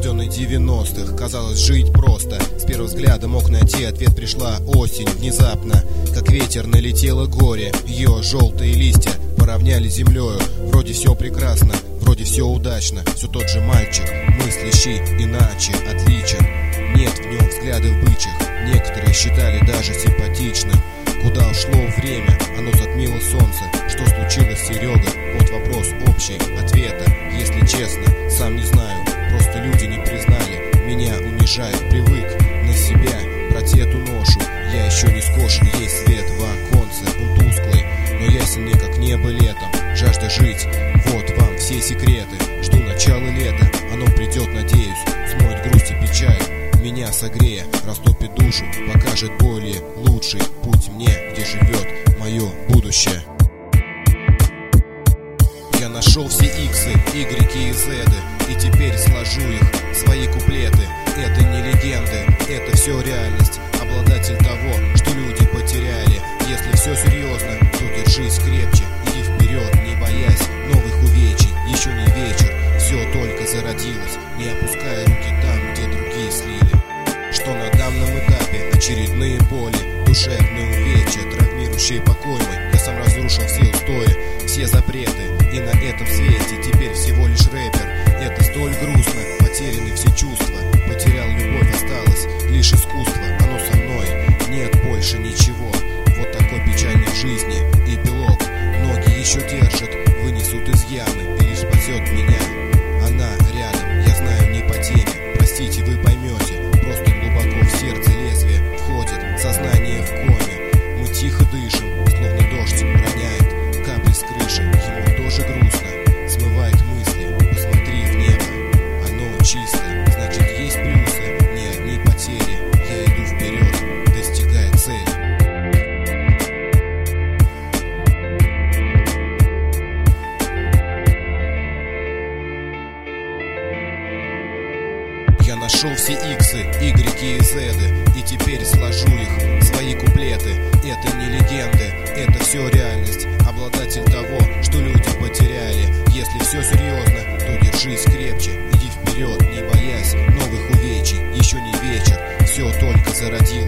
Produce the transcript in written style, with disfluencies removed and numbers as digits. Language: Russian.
рожденный 90-х, казалось, жить просто. С первого взгляда мог найти ответ, пришла осень внезапно. Как ветер налетело горе, ее желтые листья поравняли землею. Вроде все прекрасно, вроде все удачно. Все тот же мальчик, мыслящий иначе, отличен. Нет в нем взглядов бычьих, некоторые считали даже симпатичным. Куда ушло время, оно затмило солнце. Что случилось, Серега? Вот вопрос общий, ответа, если честно, сам не знаю. Просто люди не признали, меня унижает, привык на себя брать эту ношу. Я еще не скошен, есть свет в оконце, он тусклый, но ясен мне как небо летом. Жажда жить, вот вам все секреты. Жду начала лета, оно придет, надеюсь, смоет грусть и печаль. Меня согрея, растопит душу, покажет более лучший путь мне, где живет мое будущее. Я нашел все иксы, игреки и зеды, и теперь сложу их в свои куплеты. Это не легенды, это все реальность, обладатель того, что люди потеряли. Если все серьезно, то держись крепче, иди вперед, не боясь новых увечий. Еще не вечер, все только зародилось, не опуская руки там, где другие слили. Что на данном этапе очередные боли, душевные увечья, травмирующие покой мой. Я сам разрушил все устои, все запреты, и на этом свете теперь всего лишь рэпер. Это столь грустно, потеряны все чувства, потерял любовь, осталось лишь искусство. Оно со мной, нет больше ничего. Вот такой печальной жизни эпилог. Ноги еще держат, вынесут из ямы, и лишь спасет меня она рядом. Я знаю, не по теме, простите, вы поймете. Просто глубоко в сердце лезвие входит, сознание в коме. Мы тихо дышим, словно дождь роняет капли с крыши. Ему тоже грустно, смывает мысли, посмотри в небо, оно чисто. Значит, есть плюсы, не одни потери. Я иду вперед, достигая цели. Я нашел все иксы, игреки и зеды, и теперь сложу их в свои куплеты. Это не легенды, это все реальность, обладатель того, что люди потеряли. Если все серьезно, то держись крепче, иди вперед, не боясь новых увечий. Еще не вечер, все только зародилось.